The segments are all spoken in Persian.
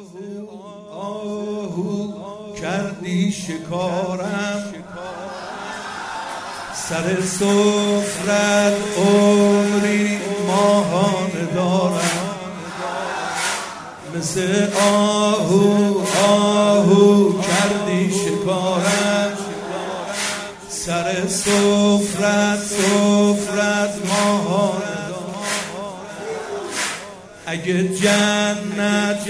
آهو کردی شکارم، سر سفرت عمری ماهانه دارم. مثل آهو آهو کردی شکارم، سر سفرت ماهانه دارم. اگه جنت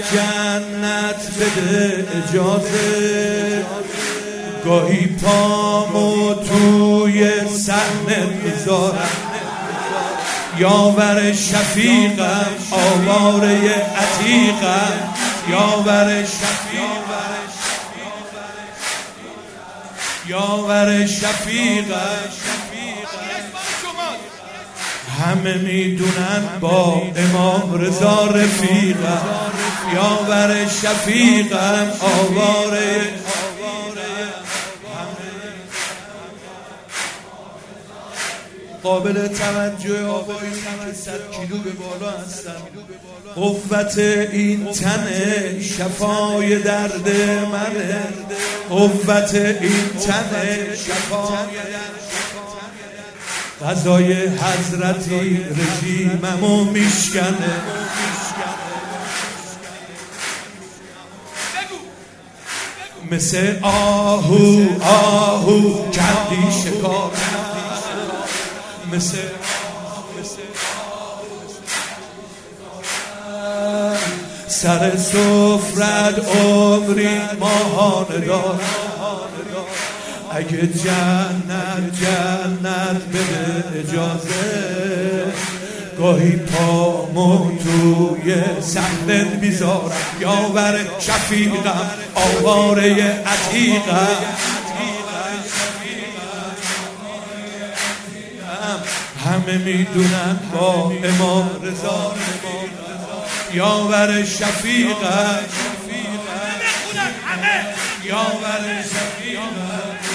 بده اجازه، گاهی پامو توی صحنه میذارم. یاور شفیقم آواره عتیقم، یاور شفیقم. همه میدونن با امام رضا رفیقم، یاور شفیقم آواره. قابل توجه آقایی که 100 کیلو به بالا هستم. قوت این تنه شفای درد منه، قوت این تنه شفای درد. غذای حضرتی رژیممو میشکنه. مثل آهو آهو کردی شکار، مثل سر سفرت عمری ماهانه دارم. اگه جنت بده اجازه، گاهی پامو توی صحنه میذارم. یاور شفیقم آواره عتیقم، همه میدونن با امام رضا. یاور شفیقم، یاور شفیقم.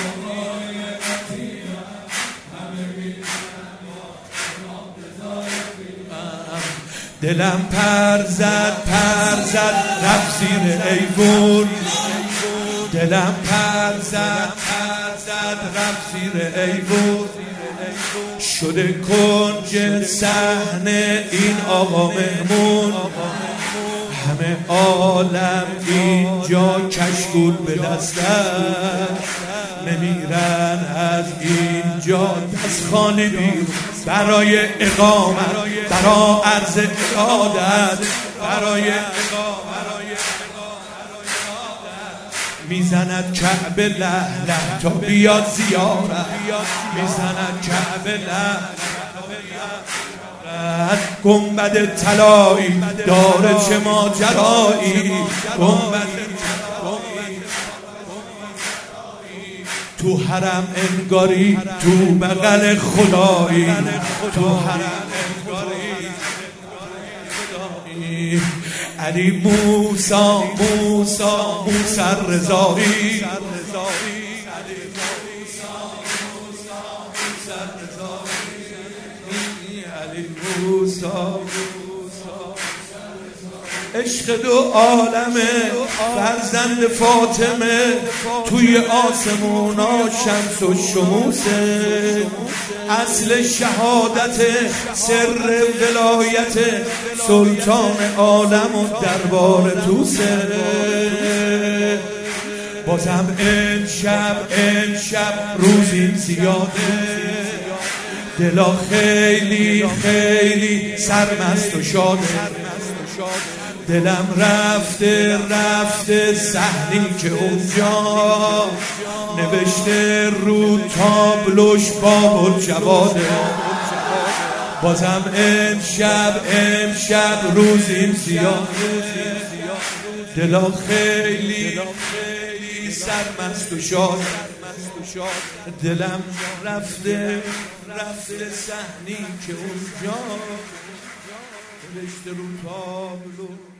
دلم پر زد رفت زیر ایوون، دلم پر زد رفت زیر ایوون. شده کنج صحنه این آقا مهمون، همه عالم اینجا کشکول به دستن. نمیرن از اینجا دست خالی بیرون، برای اقامت، برای عرض ارادت، برای میزند کعبه لهله تا بیاد زیارت، میزند کعبه لهله گنبد طلایی داره چه ماجرایی، گنبد تو حرم انگاری تو بغل خدایی، تو حرم انگاری خدایی. علی موسی رضایی، علی موسی عشق دو عالمه، فرزند فاطمه توی آسمونا شمس و شموسه. اصل شهادت سر ولایت سلطان عالم و دربار توسه. بازم امشب روزی زیاده، دلا خیلی سرمست و شاده. دلم رفته صحنی که اونجا نوشته رو تابلوش باب الجواده. بازم امشب روزیم زیاده، دلا خیلی سرمست و شاد. دلم رفته صحنی که اونجا نوشته رو تابلو